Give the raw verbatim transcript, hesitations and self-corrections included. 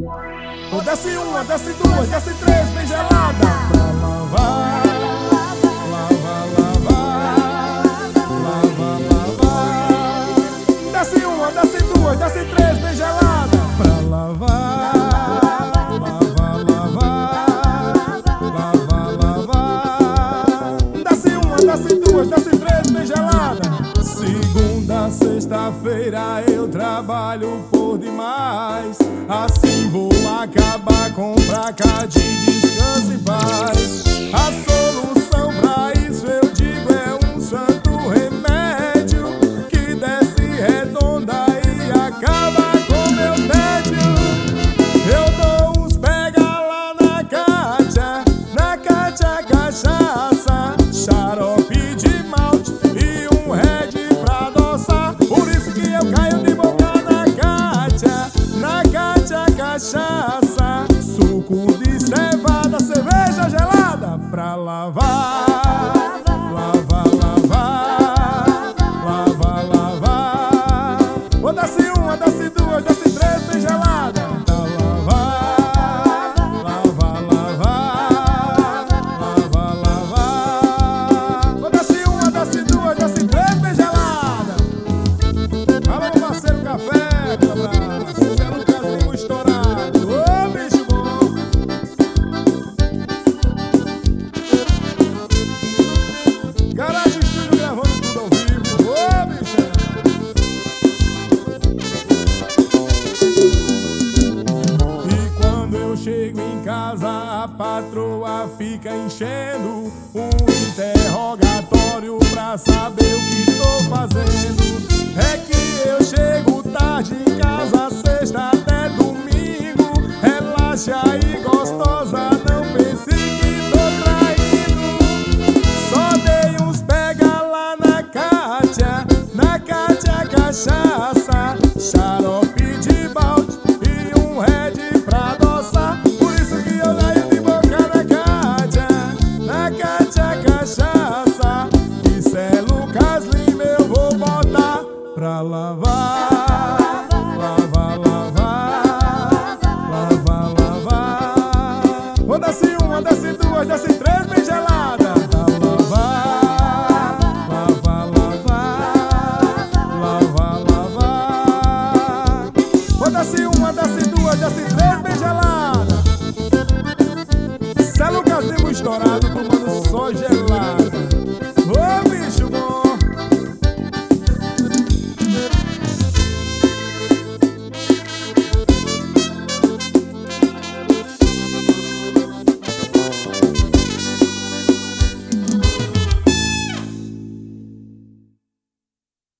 Oh, desce uma, desce duas, desce três, bem gelada. Pra lavar, lavar, lavar, lavar, lavar. Desce uma, desce duas, desce três, bem gelada. Pra lavar, lavar, lavar, lavar, lavar. Desce uma, desce duas, desce três, bem gelada. Segunda, sexta-feira eu trabalho por demais. Assim vou acabar com pra cá de descanso e paz. A solução pra isso eu digo é um santo remédio que desce redonda e acaba com meu tédio. Eu dou uns pega lá na Cátia, na Cátia cachaça, xarope de malte e um red pra adoçar. Por isso que eu caio de boca na Cátia, na Cátia cachaça, suco de cevada, cerveja gelada. Pra lavar, lavar, lavar, lavar, lavar. Oh, desce uma, desce duas, desce três, bem gelada. Pra lavar, lavar, lavar, lavar, lavar. Oh, desce uma, desce duas, desce três, bem gelada. Alô, meu parceiro Café, um abraço. Gera um casinho estourado. Ô, bicho bom. Garagem Estúdio gravando tudo ao vivo. Ô, bicho. E quando eu chego em casa, a patroa fica enchendo um interrogatório pra saber o que tô fazendo. É que eu chego tarde em casa, sexta até domingo, relaxa e gosta.